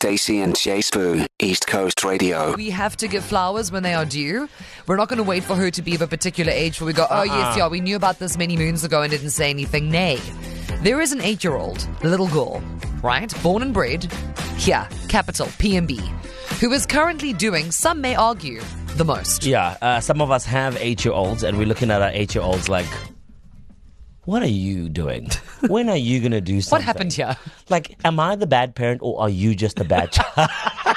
Stacey and Jay Spoo, East Coast Radio. We have to give flowers when they are due. We're not going to wait for her to be of a particular age before we go, oh, yes, yeah, we knew about this many moons ago and didn't say anything. Nay. There is an 8-year-old little girl, right, born and bred, here, capital, PMB, who is currently doing, some may argue, the most. Yeah, some of us have 8-year-olds and we're looking at our 8-year-olds like, what are you doing? When are you going to do something? What happened here? Like, am I the bad parent or are you just a bad child?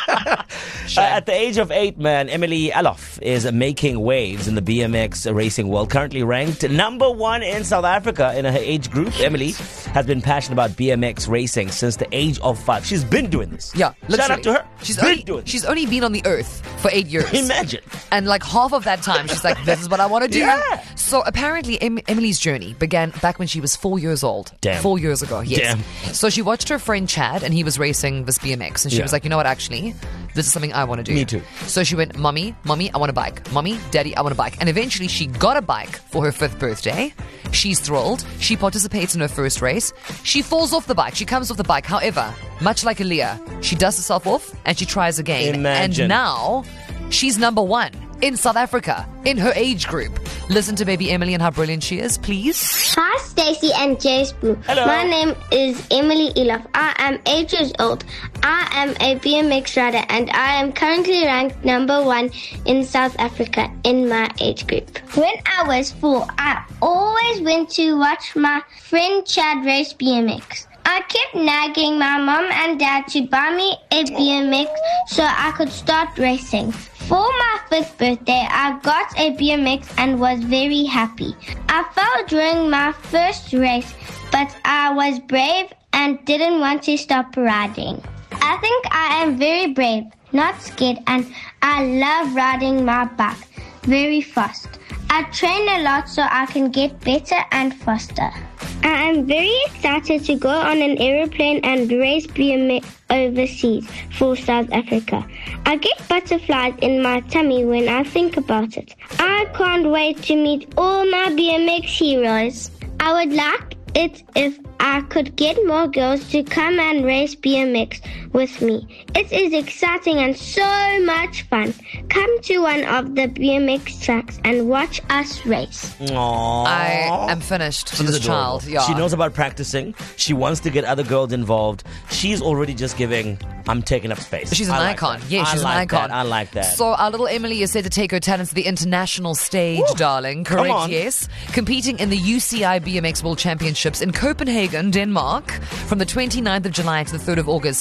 At the age of 8, man, Emily Alof is making waves in the BMX racing world. Currently ranked number 1 in South Africa in her age group. Emily has been passionate about BMX racing since the age of 5. She's been doing this. Yeah, literally. Shout out to her. She's only been on the earth for 8 years. Imagine. And like half of that time, she's like, this is what I want to do. Yeah. So apparently Emily's journey began back when she was 4 years old. Damn. 4 years ago, yes. Damn. So she watched her friend Chad and he was racing this BMX. And she was like, you know what, actually, this is something I want to do. Me too. So she went, Mommy, I want a bike. Mommy, Daddy, I want a bike. And eventually she got a bike for her 5th birthday. She's thrilled. She participates in her first race. She falls off the bike. She comes off the bike. However, much like Aaliyah, she dusts herself off and she tries again. Imagine. And now she's number 1 in South Africa in her age group. Listen to baby Emily and how brilliant she is, please. Hi, Stacey and Jay Spoo. Hello. My name is Emily Elof. I am 8 years old. I am a BMX rider and I am currently ranked number 1 in South Africa in my age group. When I was 4, I always went to watch my friend Chad race BMX. I kept nagging my mom and dad to buy me a BMX so I could start racing. For my 5th birthday, I got a BMX and was very happy. I fell during my first race, but I was brave and didn't want to stop riding. I think I am very brave, not scared, and I love riding my bike very fast. I train a lot so I can get better and faster. I am very excited to go on an aeroplane and race BMX overseas for South Africa. I get butterflies in my tummy when I think about it. I can't wait to meet all my BMX heroes. I would like it if I could get more girls to come and race BMX with me. It is exciting and so much fun. Come to one of the BMX tracks and watch us race. Aww. I am finished for this adorable. child. Yeah. She knows about practicing. She wants to get other girls involved. She's already just giving, I'm taking up space. She's an I like icon. that. Yeah, she's I an like icon. That. I like that. So our little Emily is set to take her talents to the international stage, darling. Correct, on. yes. Competing in the UCI BMX World Championships in Copenhagen, Denmark, from the 29th of July to the 3rd of August,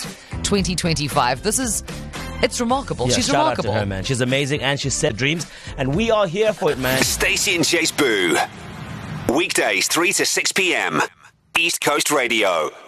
2025. It's remarkable. Yeah, She's shout remarkable. out to her, man. She's amazing and she's set dreams. And we are here for it, man. Stacey and Jay Spoo. Weekdays 3 to 6 p.m. East Coast Radio.